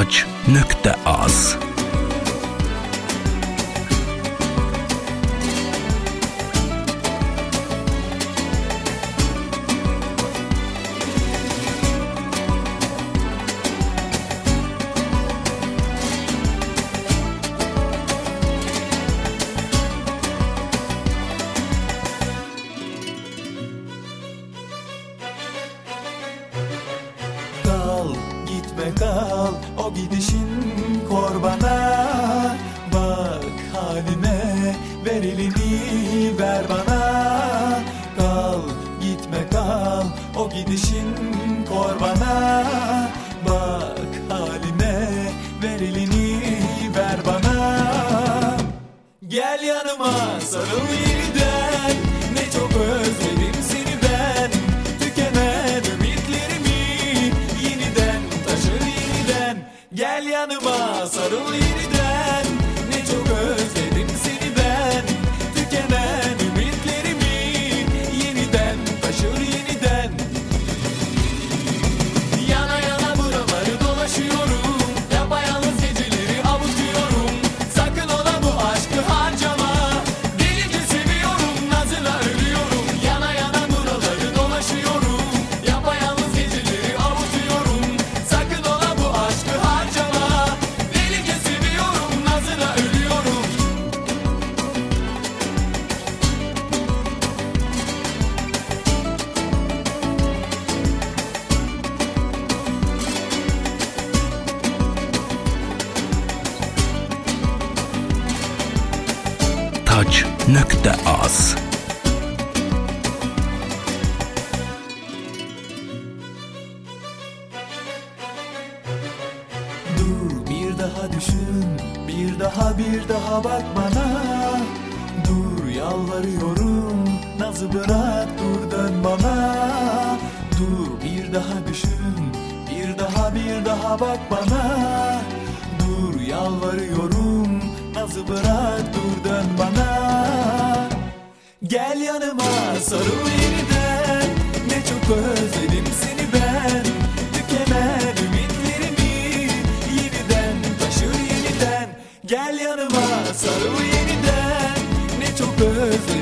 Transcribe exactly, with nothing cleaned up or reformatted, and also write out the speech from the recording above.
tac nokta az. Gitme kal, o gidişin kor bana. Bak halime, ver elini ver bana. Kal, gitme kal, o gidişin kor bana. Bak halime, ver elini ver bana. Gel yanıma, sarıl yeniden. Ne çok özledim seni ben. Tükenen ümitlerimi yeniden taşır yeniden. Gel yanıma, sarıl yeniden. Ne çok özledim seni ben. Tükenen ümitlerimi yeniden taşır yeniden. Yana yana buraları dolaşıyorum. Yapayalnız geceleri avutuyorum. Sakın ola bu aşkı harcama. Delice seviyorum, nazına ölüyorum. Yana yana buraları dolaşıyorum. Yapayalnız geceleri avutuyorum. Sakın ola bu aşkı harcama. Delice seviyorum, nazına ölüyorum. tac nokta az. Dur bir daha düşün, bir daha bir daha bak bana. Dur yalvarıyorum, nazı bırak dur dön bana. Dur bir daha düşün, bir daha bir daha bak bana. Dur yalvarıyorum, nazı bırak dur dön bana. Gel yanıma, sarıl yeniden. Ne çok özledim seni ben. Tükenen ümitlerimi yeniden taşır yeniden. Gel yanıma, sarıl yeniden. Ne çok özledim